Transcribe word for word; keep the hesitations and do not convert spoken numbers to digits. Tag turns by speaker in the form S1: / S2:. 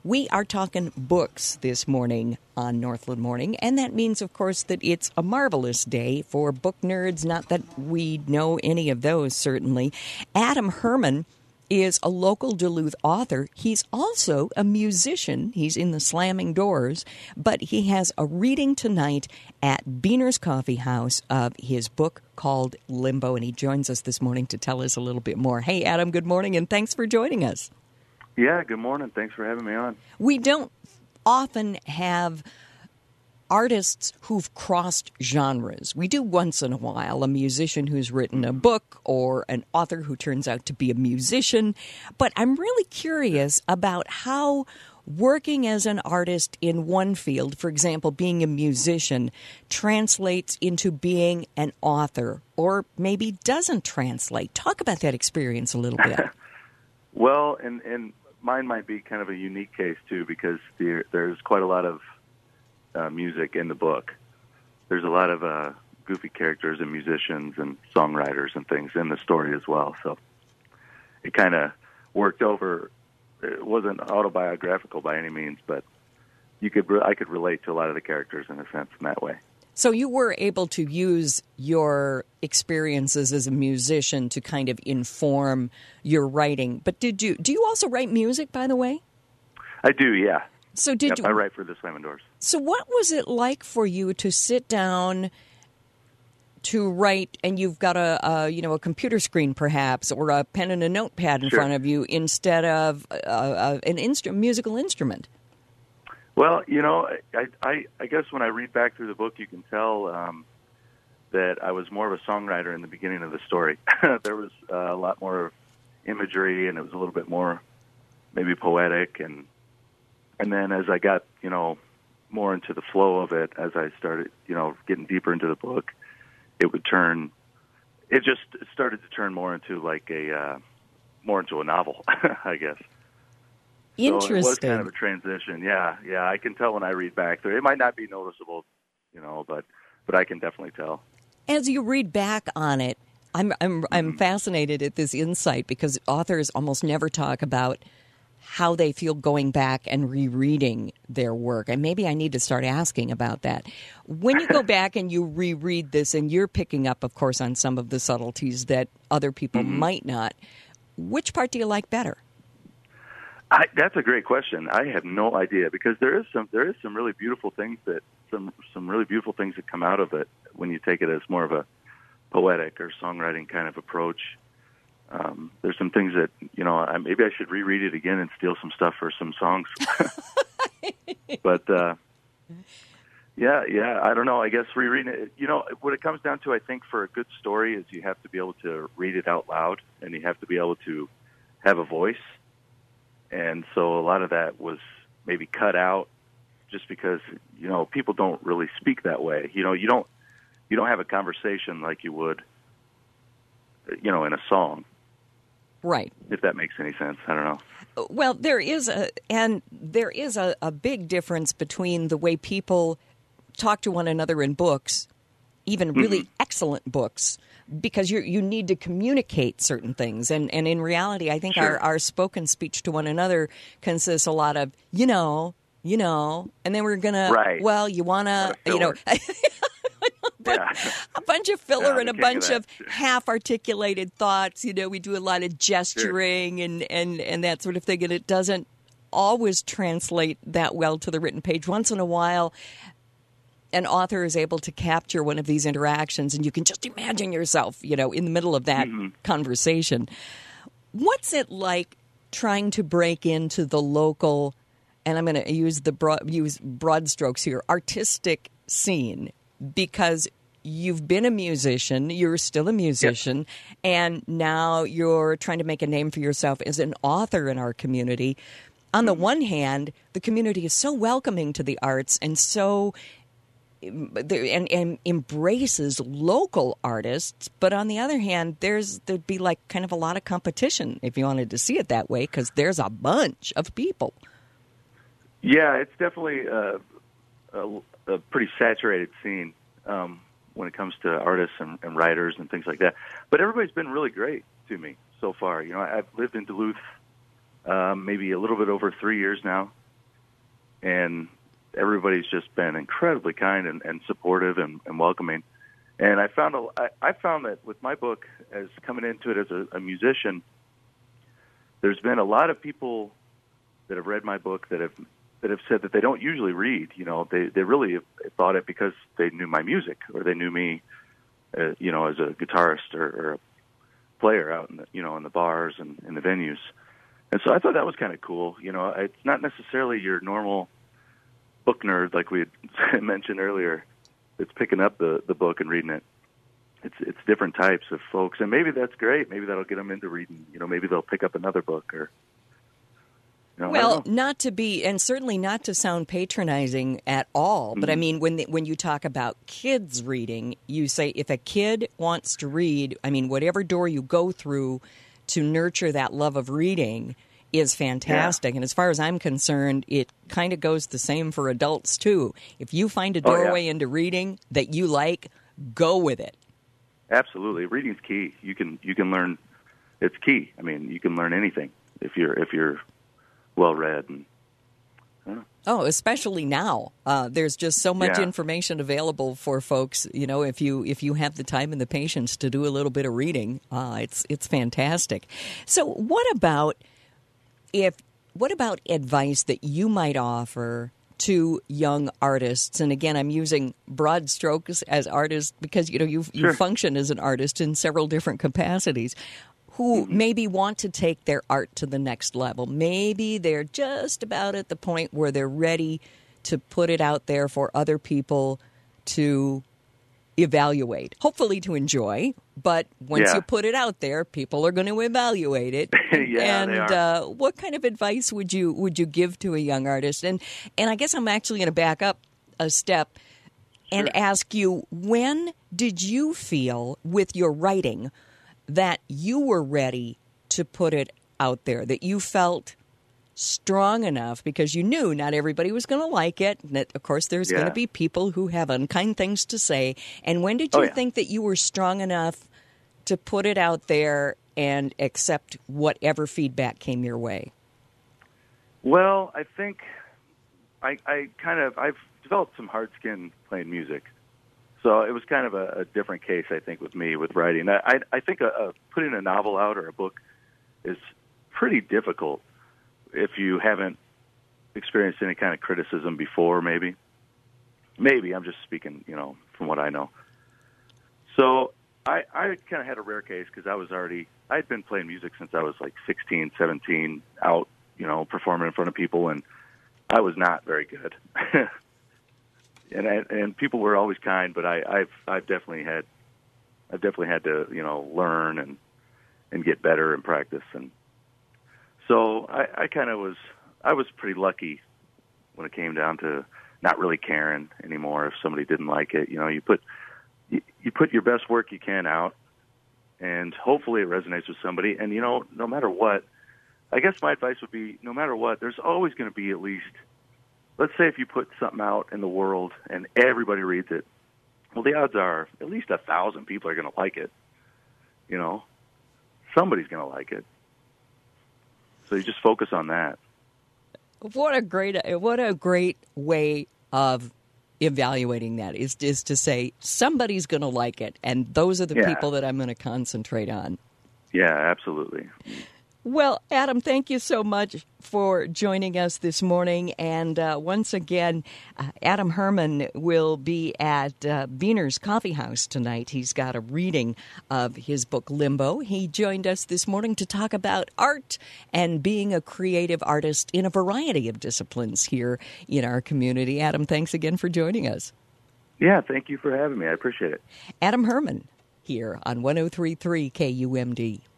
S1: We are talking books this morning on Northland Morning, and that means, of course, that it's a marvelous day for book nerds. Not that we know any of those, certainly. Adam Herman is a local Duluth author. He's also a musician. He's in the Slamming Doors, but he has a reading tonight at Beaner's Coffee House of his book called Limbo, and he joins us this morning to tell us a little bit more. Hey, Adam, good morning, and thanks for joining us.
S2: Yeah, good morning. Thanks for having me on.
S1: We don't often have artists who've crossed genres. We do once in a while, a musician who's written a book or an author who turns out to be a musician. But I'm really curious about how working as an artist in one field, for example, being a musician, translates into being an author, or maybe doesn't translate. Talk about that experience a little bit.
S2: Well, and, and mine might be kind of a unique case, too, because there, there's quite a lot of Uh, music in the book. There's a lot of uh, goofy characters and musicians and songwriters and things in the story as well. So it kind of worked over. It wasn't autobiographical by any means, but you could re- I could relate to a lot of the characters in a sense in that way.
S1: So you were able to use your experiences as a musician to kind of inform your writing. But did you do you also write music, by the way?
S2: I do, yeah.
S1: So did
S2: yep,
S1: you?
S2: I write for the Slamming Doors.
S1: So what was it like for you to sit down to write, and you've got a, a you know a computer screen perhaps, or a pen and a notepad in
S2: Sure.
S1: front of you instead of uh, uh, an instru- musical instrument?
S2: Well, you know, I, I I guess when I read back through the book, you can tell um, that I was more of a songwriter in the beginning of the story. There was uh, a lot more imagery, and it was a little bit more maybe poetic, and And then as I got, you know, more into the flow of it, as I started, you know, getting deeper into the book, it would turn, it just started to turn more into like a, uh, more into a novel, I guess.
S1: Interesting.
S2: So it was kind of a transition. Yeah, yeah. I can tell when I read back through. It might not be noticeable, you know, but, but I can definitely tell.
S1: As you read back on it, I'm I'm I'm
S2: Mm-hmm.
S1: fascinated at this insight, because authors almost never talk about how they feel going back and rereading their work. And maybe I need to start asking about that. When you go back and you reread this, and you're picking up, of course, on some of the subtleties that other people
S2: mm-hmm.
S1: might not, which part do you like better?
S2: I, that's a great question. I have no idea, because there is some there is some really beautiful things that some some really beautiful things that come out of it when you take it as more of a poetic or songwriting kind of approach. Um, there's some things that, you know, I, maybe I should reread it again and steal some stuff for some songs. But, uh, yeah, yeah, I don't know. I guess rereading it, you know, what it comes down to, I think, for a good story is you have to be able to read it out loud, and you have to be able to have a voice. And so a lot of that was maybe cut out just because, you know, people don't really speak that way. You know, you don't, you don't have a conversation like you would, you know, in a song.
S1: Right.
S2: If that makes any sense. I don't know.
S1: Well, there is a and there is a, a big difference between the way people talk to one another in books, even really mm-hmm. excellent books, because you you need to communicate certain things. And, and in reality, I think
S2: sure.
S1: our, our spoken speech to one another consists a lot of, you know, you know, and then we're going
S2: right.
S1: to, well, you want to, you know. But
S2: yeah.
S1: a bunch of filler
S2: yeah,
S1: and a bunch of, of half-articulated thoughts. You know, we do a lot of gesturing sure. and, and, and that sort of thing, and it doesn't always translate that well to the written page. Once in a while, an author is able to capture one of these interactions, and you can just imagine yourself, you know, in the middle of that mm-hmm. conversation. What's it like trying to break into the local, and I'm going to use the broad, use broad strokes here, artistic scene? Because you've been a musician, you're still a musician, yep. and now you're trying to make a name for yourself as an author in our community. On the one hand, the community is so welcoming to the arts and so and, and embraces local artists. But on the other hand, there's there'd be like kind of a lot of competition, if you wanted to see it that way, because there's a bunch of people.
S2: Yeah, it's definitely uh, a, a pretty saturated scene um, when it comes to artists and, and writers and things like that. But everybody's been really great to me so far. You know, I've lived in Duluth um, maybe a little bit over three years now, and everybody's just been incredibly kind and, and supportive and, and welcoming. And I found a, I, I found that with my book, as coming into it as a, a musician, there's been a lot of people that have read my book that have that have said that they don't usually read. You know, they they really have thought it because they knew my music or they knew me, uh, you know, as a guitarist or, or a player out in the, you know, in the bars and in the venues. And so I thought that was kind of cool. You know, it's not necessarily your normal book nerd like we had mentioned earlier that's picking up the, the book and reading it. It's it's different types of folks, and maybe that's great. Maybe that'll get them into reading. You know, maybe they'll pick up another book or. You know,
S1: well, not to be, and certainly not to sound patronizing at all, mm-hmm. but I mean, when the, when you talk about kids reading, you say if a kid wants to read, I mean, whatever door you go through to nurture that love of reading is fantastic. Yeah. And as far as I'm concerned, it kind of goes the same for adults, too. If you find a doorway oh, yeah. into reading that you like, go with it.
S2: Absolutely. Reading's key. You can you can learn, it's key. I mean, you can learn anything if you're if you're well read. And uh.
S1: Oh, especially now. Uh, there's just so much
S2: yeah.
S1: information available for folks. You know, if you if you have the time and the patience to do a little bit of reading, uh, it's it's fantastic. So, what about if what about advice that you might offer to young artists? And again, I'm using broad strokes as artists because you know you
S2: sure.
S1: you function as an artist in several different capacities. Who maybe want to take their art to the next level. Maybe they're just about at the point where they're ready to put it out there for other people to evaluate, hopefully to enjoy. But once
S2: yeah.
S1: you put it out there, people are going to evaluate it.
S2: yeah,
S1: and
S2: they are.
S1: Uh, what kind of advice would you would you give to a young artist? And and I guess I'm actually going to back up a step and
S2: sure.
S1: ask you, when did you feel with your writing that you were ready to put it out there, that you felt strong enough because you knew not everybody was going to like it, and that, of course, there's
S2: yeah.
S1: going to be people who have unkind things to say. And when did you
S2: oh, yeah.
S1: think that you were strong enough to put it out there and accept whatever feedback came your way?
S2: Well, I think I, I kind of, I've developed some hard skin playing music. So it was kind of a, a different case, I think, with me with writing. I, I, I think a, a, putting a novel out or a book is pretty difficult if you haven't experienced any kind of criticism before, maybe. Maybe, I'm just speaking, you know, from what I know. So I, I kind of had a rare case because I was already, I had been playing music since I was like sixteen, seventeen, out, you know, performing in front of people, and I was not very good. And I, and people were always kind, but I, I've I've definitely had I've definitely had to you know learn and and get better and practice, and so I, I kind of was I was pretty lucky when it came down to not really caring anymore if somebody didn't like it. You know, you put you, you put your best work you can out, and hopefully it resonates with somebody. And you know, no matter what, I guess my advice would be, no matter what, there's always going to be at least. Let's say if you put something out in the world and everybody reads it, well, the odds are at least a thousand people are going to like it. You know, somebody's going to like it. So you just focus on that.
S1: What a great, what a great way of evaluating that is, is to say somebody's going to like it, and those are the
S2: yeah.
S1: people that I'm going to concentrate on.
S2: Yeah, absolutely.
S1: Well, Adam, thank you so much for joining us this morning. And uh, once again, uh, Adam Herman will be at uh, Beaner's Coffee House tonight. He's got a reading of his book, Limbo. He joined us this morning to talk about art and being a creative artist in a variety of disciplines here in our community. Adam, thanks again for joining us.
S2: Yeah, thank you for having me. I appreciate it.
S1: Adam Herman here on one oh three point three K U M D.